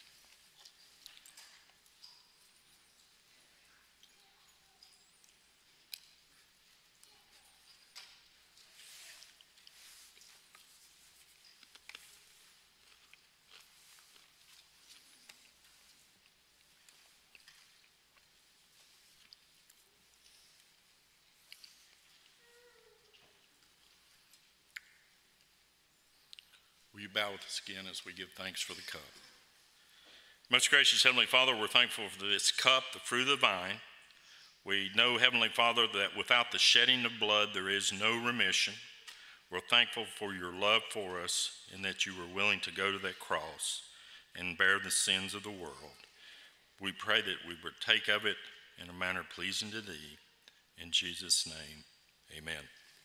Will you bow with us again as we give thanks for the cup? Most gracious Heavenly Father, we're thankful for this cup, the fruit of the vine. We know, Heavenly Father, that without the shedding of blood, there is no remission. We're thankful for your love for us and that you were willing to go to that cross and bear the sins of the world. We pray that we partake of it in a manner pleasing to thee. In Jesus' name, amen.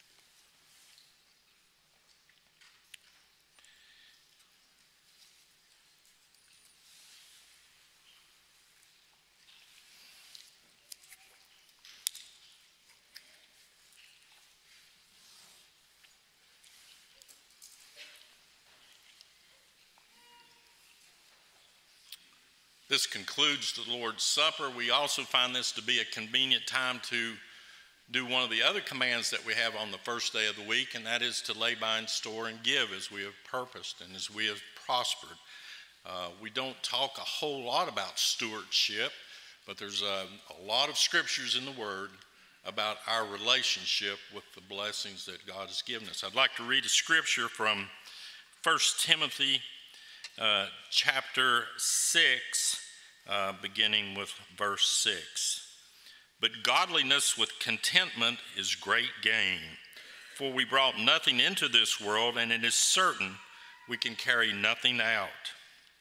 This concludes the Lord's Supper. We also find this to be a convenient time to do one of the other commands that we have on the first day of the week, and that is to lay by and store and give as we have purposed and as we have prospered. Uh, we don't talk a whole lot about stewardship, but there's a, a lot of scriptures in the Word about our relationship with the blessings that God has given us. I'd like to read a scripture from First Timothy Uh, chapter six, uh, beginning with verse six. But godliness with contentment is great gain, for we brought nothing into this world, and it is certain we can carry nothing out.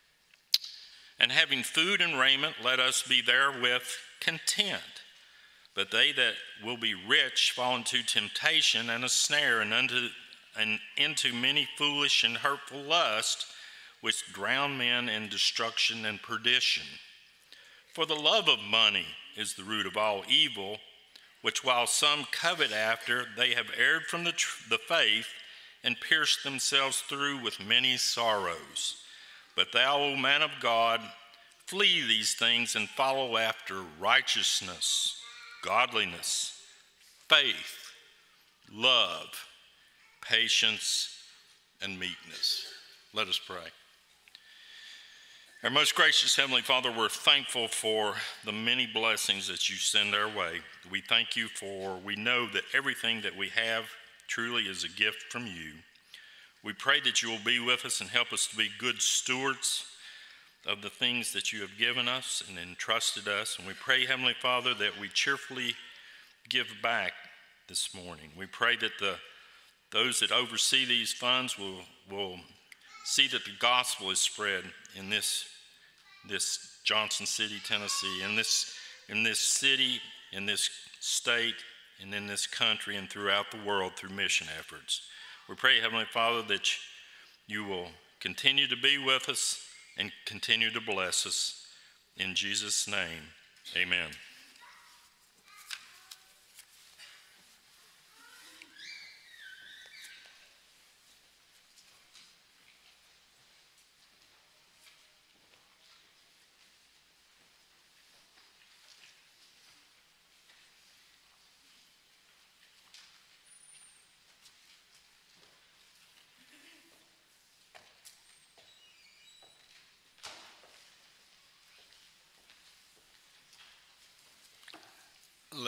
And having food and raiment, let us be therewith content. But they that will be rich fall into temptation and a snare, and, unto, and into many foolish and hurtful lusts, which drown men in destruction and perdition. For the love of money is the root of all evil, which while some covet after, they have erred from the, tr- the faith and pierced themselves through with many sorrows. But thou, O man of God, flee these things and follow after righteousness, godliness, faith, love, patience, and meekness. Let us pray. Our most gracious Heavenly Father, we're thankful for the many blessings that you send our way. We thank you for, we know that everything that we have truly is a gift from you. We pray that you will be with us and help us to be good stewards of the things that you have given us and entrusted us. And we pray, Heavenly Father, that we cheerfully give back this morning. We pray that the those that oversee these funds will, will see that the gospel is spread in this, this Johnson City, Tennessee, in this, in this city, in this state, and in this country, and throughout the world through mission efforts. We pray, Heavenly Father, that you will continue to be with us and continue to bless us. In Jesus' name, amen.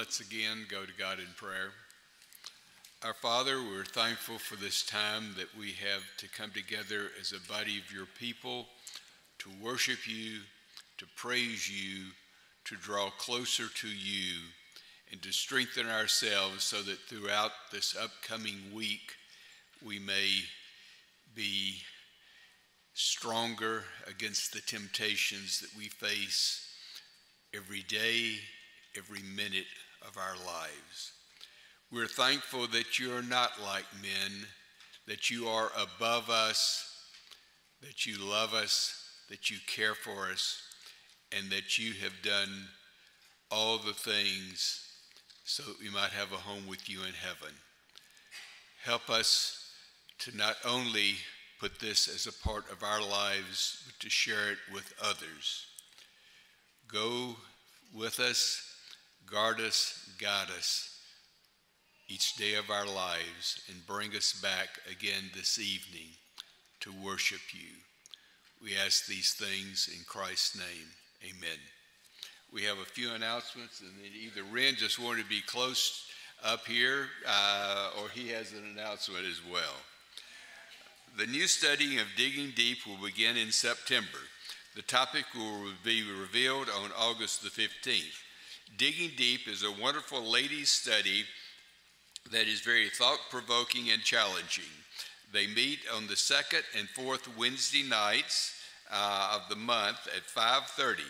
Let's again go to God in prayer. Our Father, we're thankful for this time that we have to come together as a body of your people to worship you, to praise you, to draw closer to you, and to strengthen ourselves so that throughout this upcoming week we may be stronger against the temptations that we face every day, every minute of our lives. We're thankful that you're not like men, that you are above us, that you love us, that you care for us, and that you have done all the things so that we might have a home with you in heaven. Help us to not only put this as a part of our lives, but to share it with others. Go with us, guard us, guide us each day of our lives, and bring us back again this evening to worship you. We ask these things in Christ's name. Amen. We have a few announcements, and then either Ren just wanted to be close up here, uh, or he has an announcement as well. The new study of Digging Deep will begin in September. The topic will be revealed on August the fifteenth. Digging Deep is a wonderful ladies' study that is very thought-provoking and challenging. They meet on the second and fourth Wednesday nights uh, of the month at five thirty.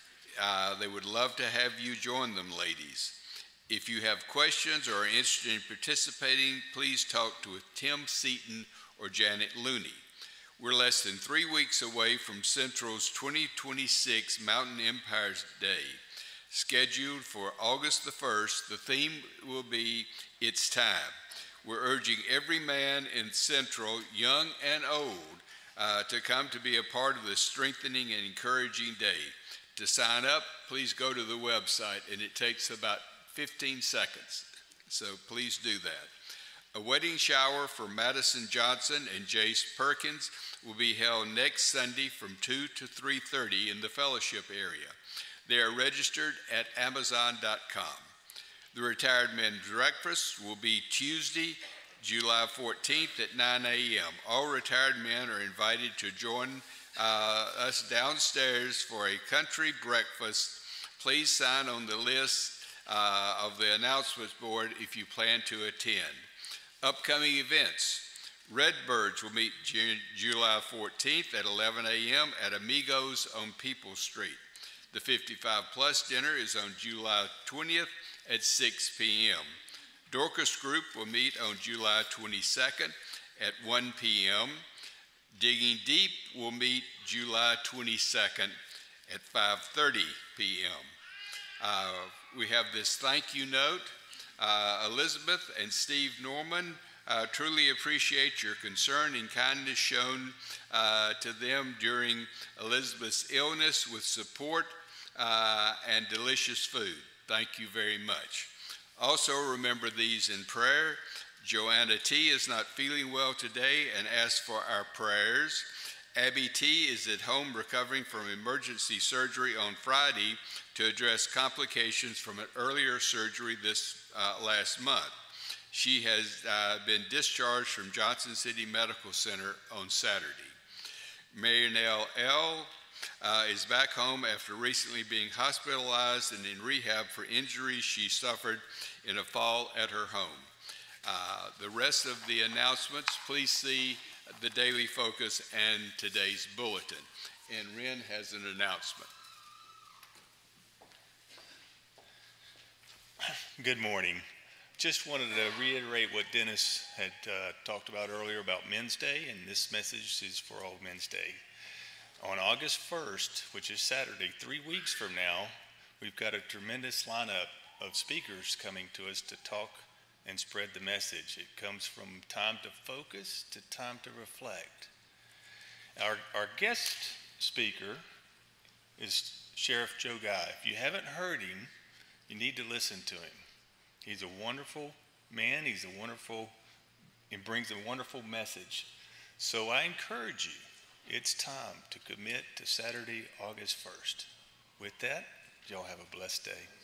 Uh, they would love to have you join them, ladies. If you have questions or are interested in participating, please talk to Tim Seaton or Janet Looney. We're less than three weeks away from Central's twenty twenty-six Mountain Empires Day. Scheduled for August the first, the theme will be It's Time. We're urging every man in Central, young and old, uh, to come to be a part of this strengthening and encouraging day. To sign up, please go to the website, and it takes about fifteen seconds, so please do that. A wedding shower for Madison Johnson and Jace Perkins will be held next Sunday from two to three thirty in the fellowship area. They are registered at amazon dot com. The Retired Men's Breakfast will be Tuesday, July fourteenth at nine a m All retired men are invited to join uh, us downstairs for a country breakfast. Please sign on the list uh, of the announcements board if you plan to attend. Upcoming events. Redbirds will meet June, July fourteenth at eleven a m at Amigos on People Street. The fifty-five plus dinner is on July twentieth at six p m Dorcas Group will meet on July twenty-second at one p m Digging Deep will meet July twenty-second at five thirty p m Uh, we have this thank you note. Uh, Elizabeth and Steve Norman uh, truly appreciate your concern and kindness shown uh, to them during Elizabeth's illness with support uh, and delicious food. Thank you very much. Also remember these in prayer. Joanna T. is not feeling well today and asks for our prayers. Abby T. is at home recovering from emergency surgery on Friday to address complications from an earlier surgery this uh, last month. She has uh, been discharged from Johnson City Medical Center on Saturday. Marynell L. Uh, is back home after recently being hospitalized and in rehab for injuries she suffered in a fall at her home. Uh, the rest of the announcements, please see the Daily Focus and today's bulletin. And Ren has an announcement. Good morning. Just wanted to reiterate what Dennis had uh, talked about earlier about Men's Day, and this message is for all Men's Day. On August first, which is Saturday, three weeks from now, we've got a tremendous lineup of speakers coming to us to talk and spread the message. It comes from time to focus to time to reflect. Our, our guest speaker is Sheriff Joe Guy. If you haven't heard him, you need to listen to him. He's a wonderful man. He's a wonderful, he brings a wonderful message. So I encourage you, it's time to commit to Saturday, August first. With that, y'all have a blessed day.